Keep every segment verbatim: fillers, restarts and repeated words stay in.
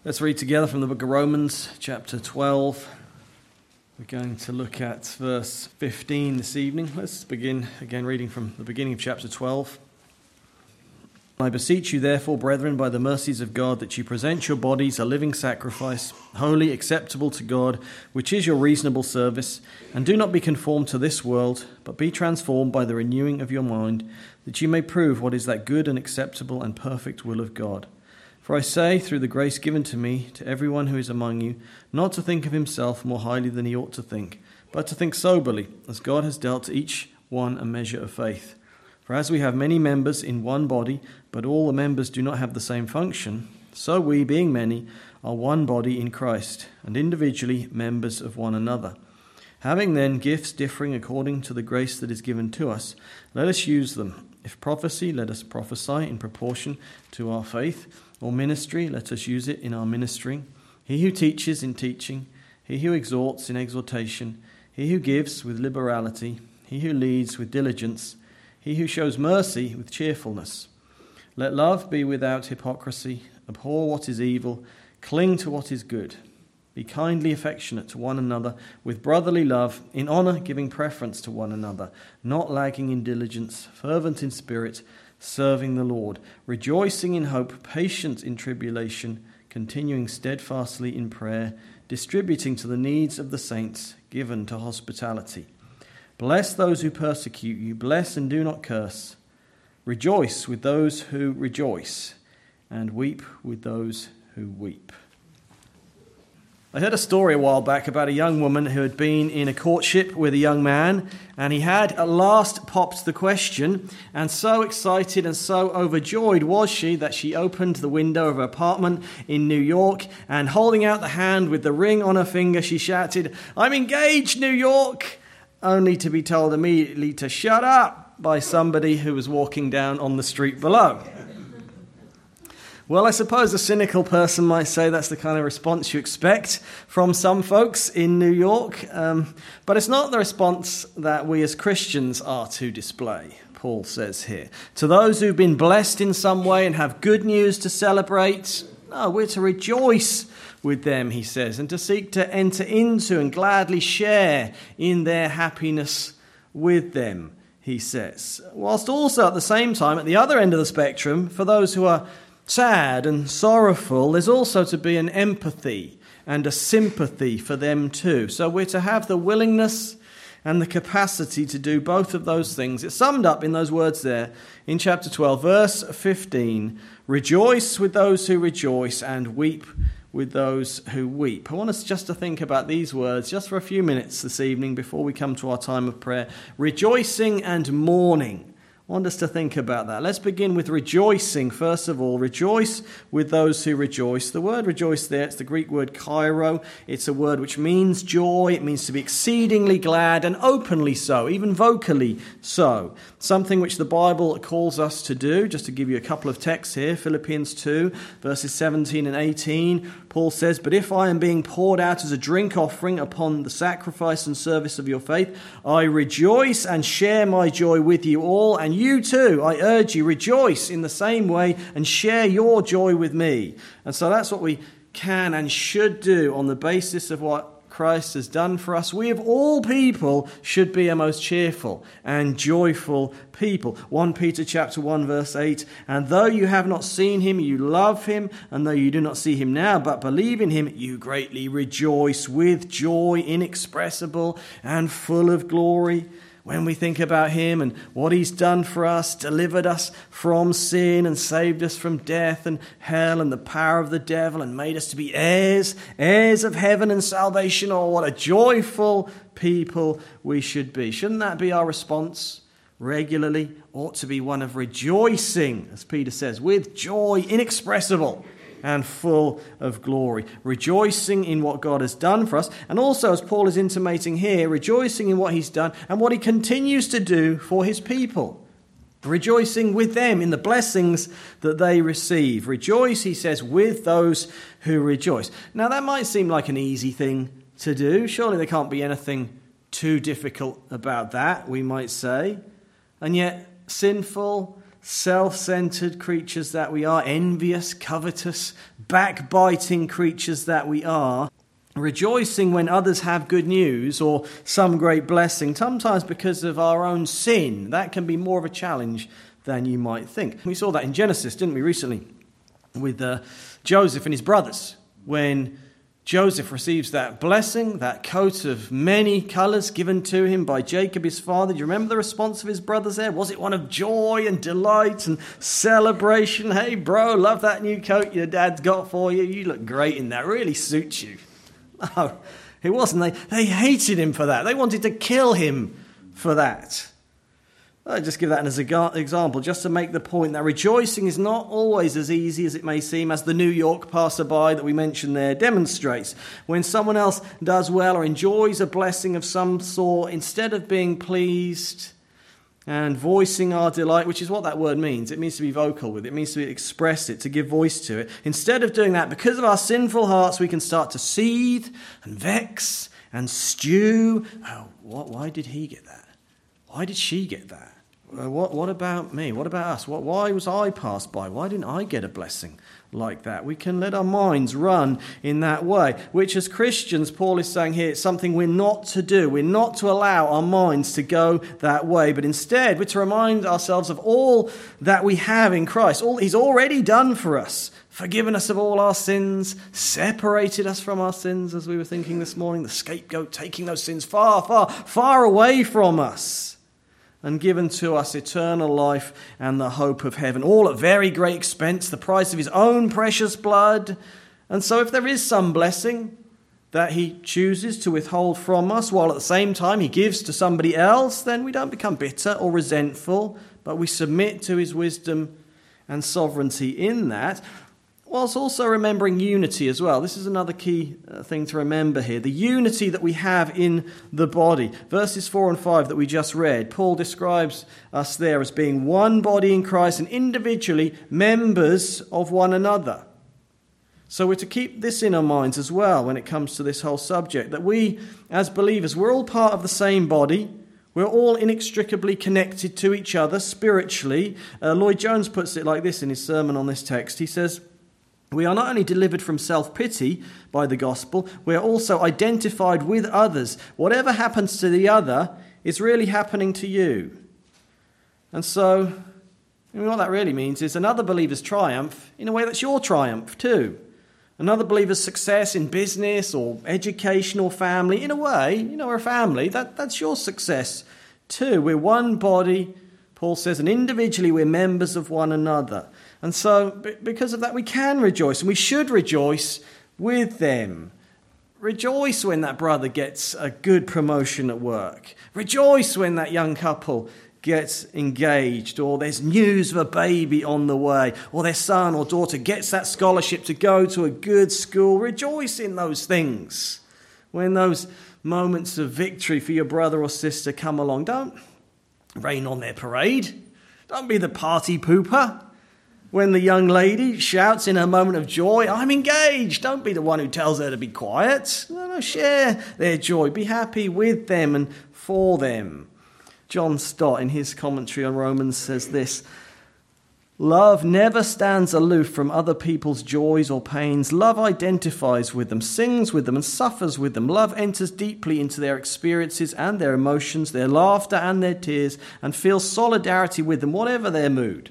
Let's read together from the book of Romans, chapter twelve. We're going to look at verse fifteen this evening. Let's begin again reading from the beginning of chapter twelve. I beseech you, therefore, brethren, by the mercies of God, that you present your bodies a living sacrifice, holy, acceptable to God, which is your reasonable service. And do not be conformed to this world, but be transformed by the renewing of your mind, that you may prove what is that good and acceptable and perfect will of God. For I say, through the grace given to me, to everyone who is among you, not to think of himself more highly than he ought to think, but to think soberly, as God has dealt to each one a measure of faith. For as we have many members in one body, but all the members do not have the same function, so we, being many, are one body in Christ, and individually members of one another. Having then gifts differing according to the grace that is given to us, let us use them. If prophecy, let us prophesy in proportion to our faith. Or ministry, let us use it in our ministering. He who teaches in teaching, he who exhorts in exhortation, he who gives with liberality, he who leads with diligence, he who shows mercy with cheerfulness. Let love be without hypocrisy. Abhor what is evil. Cling to what is good. Be kindly affectionate to one another with brotherly love, in honour giving preference to one another, not lagging in diligence, fervent in spirit, serving the Lord, rejoicing in hope, patient in tribulation, continuing steadfastly in prayer, distributing to the needs of the saints, given to hospitality. Bless those who persecute you, bless and do not curse. Rejoice with those who rejoice, and weep with those who weep. I heard a story a while back about a young woman who had been in a courtship with a young man, and he had at last popped the question, and so excited and so overjoyed was she that she opened the window of her apartment in New York, and holding out the hand with the ring on her finger, she shouted, "I'm engaged, New York!" only to be told immediately to shut up by somebody who was walking down on the street below. Well, I suppose a cynical person might say that's the kind of response you expect from some folks in New York, um, but it's not the response that we as Christians are to display, Paul says here. To those who've been blessed in some way and have good news to celebrate, no, we're to rejoice with them, he says, and to seek to enter into and gladly share in their happiness with them, he says. Whilst also at the same time, at the other end of the spectrum, for those who are sad and sorrowful, there's also to be an empathy and a sympathy for them too. So we're to have the willingness and the capacity to do both of those things. It's summed up in those words there in chapter twelve, verse fifteen. Rejoice with those who rejoice and weep with those who weep. I want us just to think about these words just for a few minutes this evening before we come to our time of prayer. Rejoicing and mourning. I want us to think about that. Let's begin with rejoicing, first of all. Rejoice with those who rejoice. The word rejoice there, it's the Greek word kairo. It's a word which means joy. It means to be exceedingly glad and openly so, even vocally so. Something which the Bible calls us to do. Just to give you a couple of texts here, Philippians two, verses seventeen and eighteen. Paul says, "But if I am being poured out as a drink offering upon the sacrifice and service of your faith, I rejoice and share my joy with you all, and you too, I urge you, rejoice in the same way and share your joy with me." And so that's what we can and should do on the basis of what Christ has done for us. We of all people should be a most cheerful and joyful people. First Peter chapter one verse eight, "And though you have not seen him, you love him, and though you do not see him now, but believe in him, you greatly rejoice with joy inexpressible and full of glory." When we think about him and what he's done for us, delivered us from sin and saved us from death and hell and the power of the devil and made us to be heirs, heirs of heaven and salvation, oh, what a joyful people we should be. Shouldn't that be our response regularly? Ought to be one of rejoicing, as Peter says, with joy inexpressible and full of glory, rejoicing in what God has done for us, and also, as Paul is intimating here, rejoicing in what he's done and what he continues to do for his people, rejoicing with them in the blessings that they receive. Rejoice, he says, with those who rejoice. Now, that might seem like an easy thing to do. Surely there can't be anything too difficult about that, we might say, and yet sinful, self-centered creatures that we are, envious, covetous, backbiting creatures that we are, rejoicing when others have good news or some great blessing, sometimes because of our own sin. That can be more of a challenge than you might think. We saw that in Genesis, didn't we, recently, with uh, Joseph and his brothers, when Joseph receives that blessing, that coat of many colours given to him by Jacob, his father. Do you remember the response of his brothers there? Was it one of joy and delight and celebration? Hey, bro, love that new coat your dad's got for you. You look great in that. Really suits you. No, it wasn't. They, they hated him for that. They wanted to kill him for that. I'll just give that as an example, just to make the point that rejoicing is not always as easy as it may seem, as the New York passerby that we mentioned there demonstrates. When someone else does well or enjoys a blessing of some sort, instead of being pleased and voicing our delight, which is what that word means, it means to be vocal with it, it means to express it, to give voice to it. Instead of doing that, because of our sinful hearts, we can start to seethe and vex and stew. Oh, what, why did he get that? Why did she get that? Uh, what, what about me? What about us? What, why was I passed by? Why didn't I get a blessing like that? We can let our minds run in that way, which as Christians, Paul is saying here, it's something we're not to do. We're not to allow our minds to go that way, but instead we're to remind ourselves of all that we have in Christ, all he's already done for us, forgiven us of all our sins, separated us from our sins, as we were thinking this morning, the scapegoat taking those sins far, far, far away from us, and given to us eternal life and the hope of heaven, all at very great expense, the price of his own precious blood. And so if there is some blessing that he chooses to withhold from us, while at the same time he gives to somebody else, then we don't become bitter or resentful, but we submit to his wisdom and sovereignty in that, whilst also remembering unity as well. This is another key uh, thing to remember here. The unity that we have in the body. Verses four and five that we just read, Paul describes us there as being one body in Christ and individually members of one another. So we're to keep this in our minds as well when it comes to this whole subject, that we as believers, we're all part of the same body. We're all inextricably connected to each other spiritually. Uh, Lloyd Jones puts it like this in his sermon on this text. He says, we are not only delivered from self-pity by the gospel, we are also identified with others. Whatever happens to the other is really happening to you. And so, I mean, what that really means is another believer's triumph, in a way, that's your triumph too. Another believer's success in business or education or family, in a way, you know, we're a family, that, that's your success too. We're one body, Paul says, and individually we're members of one another. And so, because of that, we can rejoice, and we should rejoice with them. Rejoice when that brother gets a good promotion at work. Rejoice when that young couple gets engaged, or there's news of a baby on the way, or their son or daughter gets that scholarship to go to a good school. Rejoice in those things. When those moments of victory for your brother or sister come along, don't rain on their parade. Don't be the party pooper. When the young lady shouts in her moment of joy, I'm engaged, don't be the one who tells her to be quiet. No, no, share their joy. Be happy with them and for them. John Stott, in his commentary on Romans, says this: love never stands aloof from other people's joys or pains. Love identifies with them, sings with them, and suffers with them. Love enters deeply into their experiences and their emotions, their laughter and their tears, and feels solidarity with them, whatever their mood.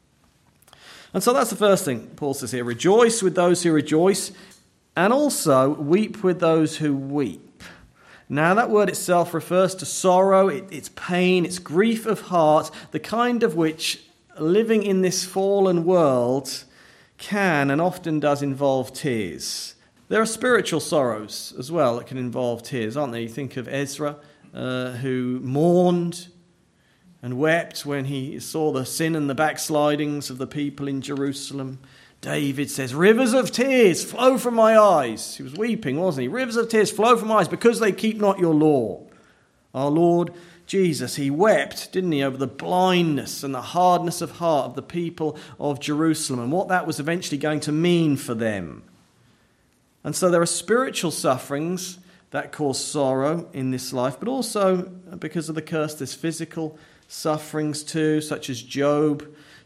And so that's the first thing Paul says here. Rejoice with those who rejoice, and also weep with those who weep. Now that word itself refers to sorrow, it, it's pain, it's grief of heart, the kind of which living in this fallen world can and often does involve tears. There are spiritual sorrows as well that can involve tears, aren't there? You think of Ezra, uh, who mourned and wept when he saw the sin and the backslidings of the people in Jerusalem. David says, rivers of tears flow from my eyes. He was weeping, wasn't he? Rivers of tears flow from my eyes because they keep not your law. Our Lord Jesus, he wept, didn't he, over the blindness and the hardness of heart of the people of Jerusalem and what that was eventually going to mean for them. And so there are spiritual sufferings that cause sorrow in this life, but also because of the curse, there's physical sufferings too, such as Job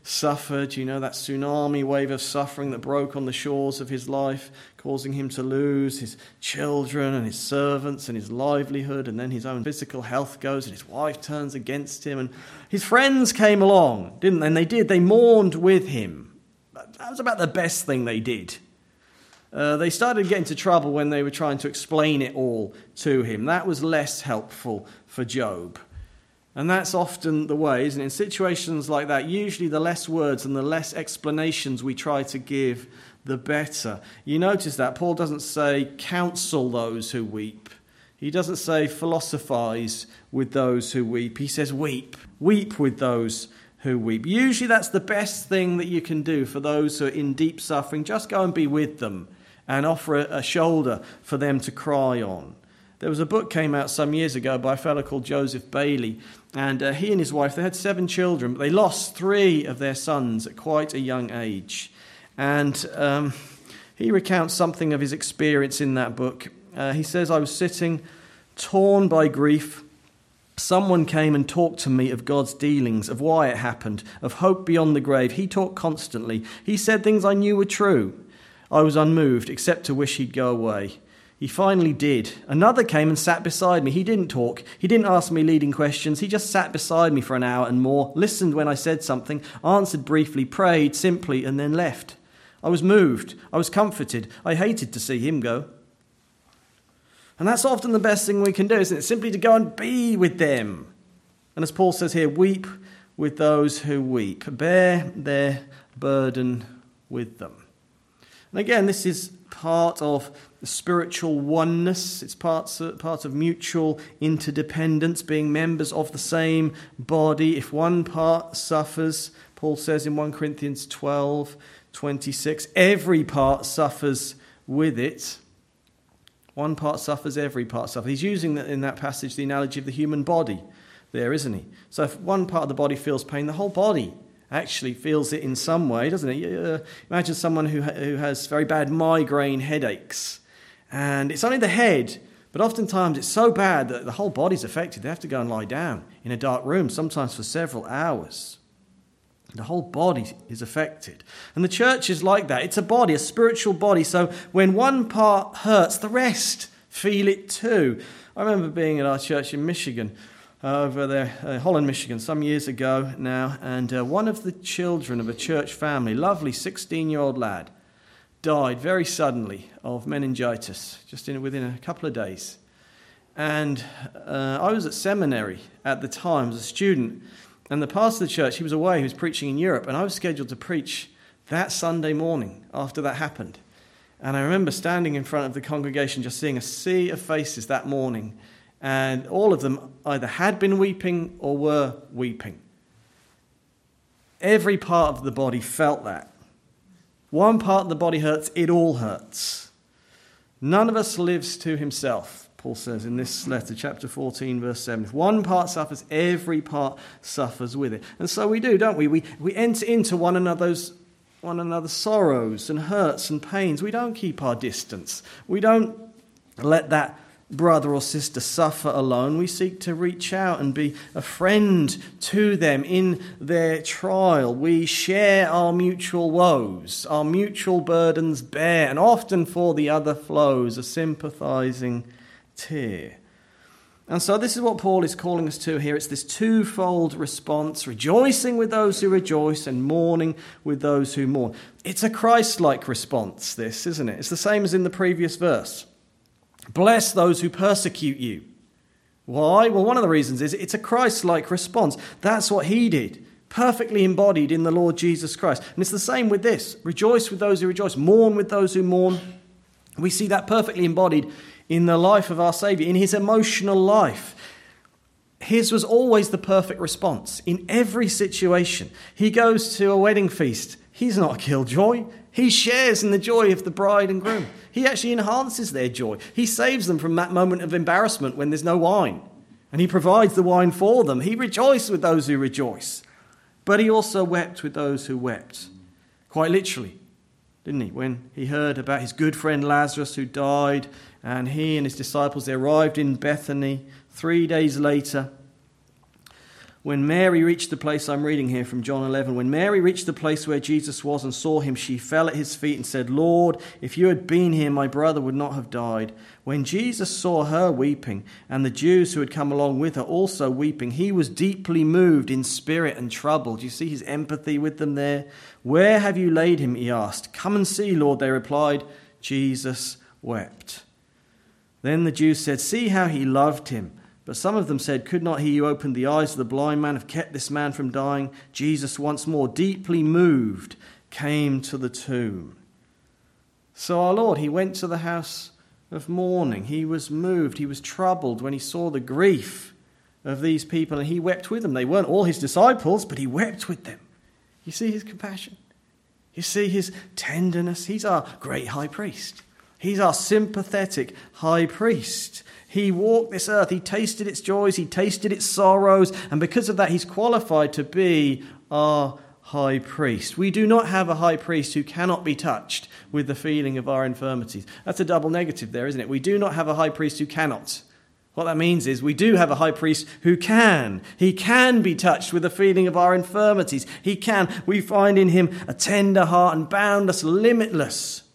suffered, you know, that tsunami wave of suffering that broke on the shores of his life, causing him to lose his children and his servants and his livelihood, and then his own physical health goes and his wife turns against him, and his friends came along, didn't they? And they did, they mourned with him. That was about the best thing they did. Uh, they started getting into trouble when they were trying to explain it all to him. That was less helpful for Job. And that's often the way, isn't it? In situations like that, usually the less words and the less explanations we try to give, the better. You notice that Paul doesn't say counsel those who weep. He doesn't say philosophize with those who weep. He says weep. Weep with those who weep. Usually that's the best thing that you can do for those who are in deep suffering. Just go and be with them and offer a shoulder for them to cry on. There was a book came out some years ago by a fellow called Joseph Bailey, and uh, he and his wife, they had seven children, but they lost three of their sons at quite a young age. And um, he recounts something of his experience in that book. Uh, he says, I was sitting torn by grief. Someone came and talked to me of God's dealings, of why it happened, of hope beyond the grave. He talked constantly. He said things I knew were true. I was unmoved, except to wish he'd go away. He finally did. Another came and sat beside me. He didn't talk. He didn't ask me leading questions. He just sat beside me for an hour and more, listened when I said something, answered briefly, prayed simply, and then left. I was moved. I was comforted. I hated to see him go. And that's often the best thing we can do, isn't it? Simply to go and be with them. And as Paul says here, weep with those who weep. Bear their burden with them. And again, this is part of the spiritual oneness. It's part, part of mutual interdependence, being members of the same body. If one part suffers, Paul says in First Corinthians twelve twenty-six, every part suffers with it. One part suffers, every part suffers. He's using in that passage the analogy of the human body there, isn't he? So if one part of the body feels pain, the whole body actually feels it in some way, doesn't it? Uh, imagine someone who ha- who has very bad migraine headaches, and it's only the head, but oftentimes it's so bad that the whole body's affected. They have to go and lie down in a dark room, sometimes for several hours. The whole body is affected. And the church is like that. It's a body, a spiritual body. So when one part hurts, the rest feel it too. I remember being at our church in Michigan, Uh, over there, uh, Holland, Michigan, some years ago now, and uh, one of the children of a church family, lovely sixteen-year-old lad, died very suddenly of meningitis, just in within a couple of days. And uh, I was at seminary at the time as a student, and the pastor of the church, he was away, he was preaching in Europe, and I was scheduled to preach that Sunday morning after that happened. And I remember standing in front of the congregation, just seeing a sea of faces that morning. And all of them either had been weeping or were weeping. Every part of the body felt that. One part of the body hurts, it all hurts. None of us lives to himself, Paul says in this letter, chapter fourteen, verse seven. If one part suffers, every part suffers with it. And so we do, don't we? We, we enter into one another's one another's sorrows and hurts and pains. We don't keep our distance. We don't let that brother or sister suffer alone. We seek to reach out and be a friend to them in their trial. We share our mutual woes, our mutual burdens bear, and often for the other flows a sympathizing tear. And so this is what Paul is calling us to here. It's this twofold response, rejoicing with those who rejoice and mourning with those who mourn. It's a Christ-like response, this, isn't it? It's the same as in the previous verse. Bless those who persecute you. Why? Well, one of the reasons is it's a Christ-like response. That's what he did, perfectly embodied in the Lord Jesus Christ. And it's the same with this. Rejoice with those who rejoice. Mourn with those who mourn. We see that perfectly embodied in the life of our Saviour, in his emotional life. His was always the perfect response in every situation. He goes to a wedding feast. He's not a killjoy. He shares in the joy of the bride and groom. He actually enhances their joy. He saves them from that moment of embarrassment when there's no wine. And he provides the wine for them. He rejoiced with those who rejoice. But he also wept with those who wept. Quite literally, didn't he? When he heard about his good friend Lazarus who died, and he and his disciples, they arrived in Bethany three days later. When Mary reached the place, I'm reading here from John eleven, when Mary reached the place where Jesus was and saw him, she fell at his feet and said, Lord, if you had been here, my brother would not have died. When Jesus saw her weeping, and the Jews who had come along with her also weeping, he was deeply moved in spirit and troubled. You see his empathy with them there? Where have you laid him? He asked. Come and see, Lord, they replied. Jesus wept. Then the Jews said, see how he loved him. But some of them said, could not he who opened the eyes of the blind man have kept this man from dying? Jesus, once more, deeply moved, came to the tomb. So our Lord, he went to the house of mourning. He was moved, he was troubled when he saw the grief of these people, and he wept with them. They weren't all his disciples, but he wept with them. You see his compassion? You see his tenderness? He's our great high priest. He's our sympathetic high priest. He walked this earth. He tasted its joys. He tasted its sorrows. And because of that, he's qualified to be our high priest. We do not have a high priest who cannot be touched with the feeling of our infirmities. That's a double negative there, isn't it? We do not have a high priest who cannot. What that means is we do have a high priest who can. He can be touched with the feeling of our infirmities. He can. We find in him a tender heart and boundless, limitless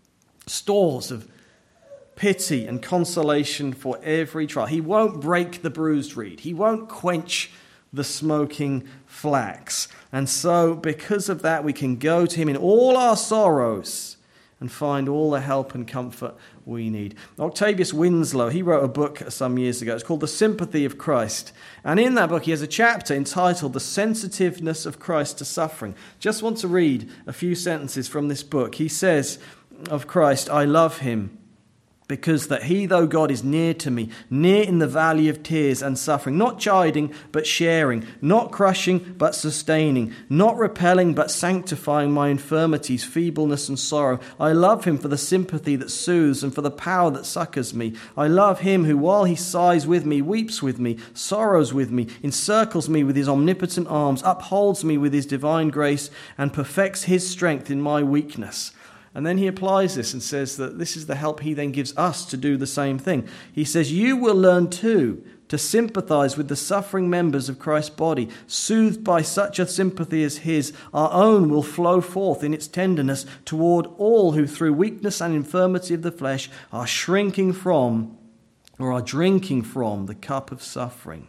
stores of pity and consolation for every trial. He won't break the bruised reed. He won't quench the smoking flax. And so, because of that, we can go to him in all our sorrows and find all the help and comfort we need. Octavius Winslow, he wrote a book some years ago. It's called The Sympathy of Christ. And in that book, he has a chapter entitled The Sensitiveness of Christ to Suffering. Just want to read a few sentences from this book. He says of Christ, I love him, because that he, though God, is near to me, near in the valley of tears and suffering, not chiding, but sharing, not crushing, but sustaining, not repelling, but sanctifying my infirmities, feebleness, and sorrow. I love him for the sympathy that soothes and for the power that succors me. I love him who, while he sighs with me, weeps with me, sorrows with me, encircles me with his omnipotent arms, upholds me with his divine grace, and perfects his strength in my weakness. And then he applies this and says that this is the help he then gives us to do the same thing. He says, you will learn too to sympathize with the suffering members of Christ's body. Soothed by such a sympathy as his, our own will flow forth in its tenderness toward all who through weakness and infirmity of the flesh are shrinking from or are drinking from the cup of suffering.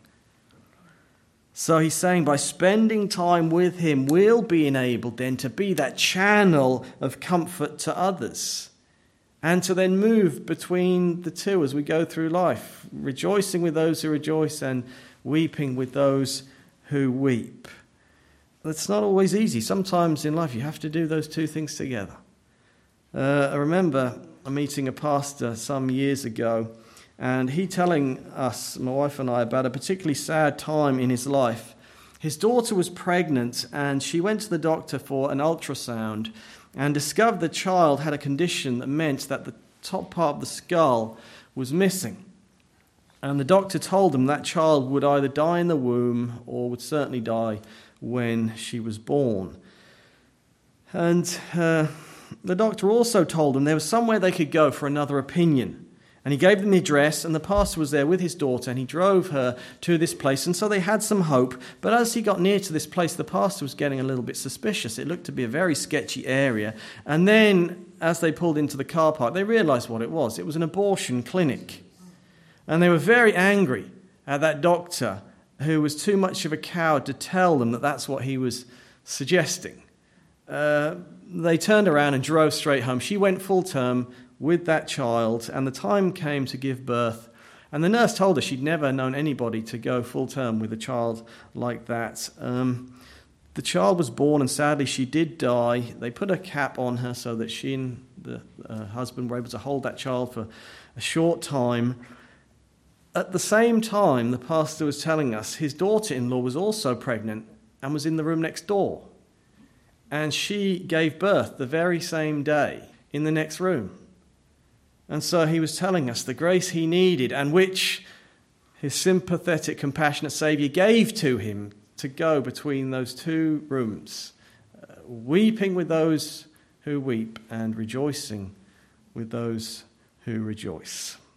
So he's saying by spending time with him, we'll be enabled then to be that channel of comfort to others and to then move between the two as we go through life, rejoicing with those who rejoice and weeping with those who weep. That's not always easy. Sometimes in life you have to do those two things together. Uh, I remember meeting a pastor some years ago, and he telling us, my wife and I, about a particularly sad time in his life. His daughter was pregnant, and she went to the doctor for an ultrasound and discovered the child had a condition that meant that the top part of the skull was missing. And the doctor told them that child would either die in the womb or would certainly die when she was born. And uh, the doctor also told them there was somewhere they could go for another opinion. And he gave them the address, and the pastor was there with his daughter, and he drove her to this place. And so they had some hope. But as he got near to this place, the pastor was getting a little bit suspicious. It looked to be a very sketchy area. And then, as they pulled into the car park, they realized what it was. It was an abortion clinic. And they were very angry at that doctor who was too much of a coward to tell them that that's what he was suggesting. Uh, they turned around and drove straight home. She went full term with that child, and the time came to give birth. And the nurse told her she'd never known anybody to go full term with a child like that. Um, the child was born, and sadly she did die. They put a cap on her so that she and the uh, husband were able to hold that child for a short time. At the same time, the pastor was telling us his daughter-in-law was also pregnant and was in the room next door. And she gave birth the very same day in the next room. And so he was telling us the grace he needed and which his sympathetic, compassionate Saviour gave to him to go between those two rooms, uh, weeping with those who weep and rejoicing with those who rejoice.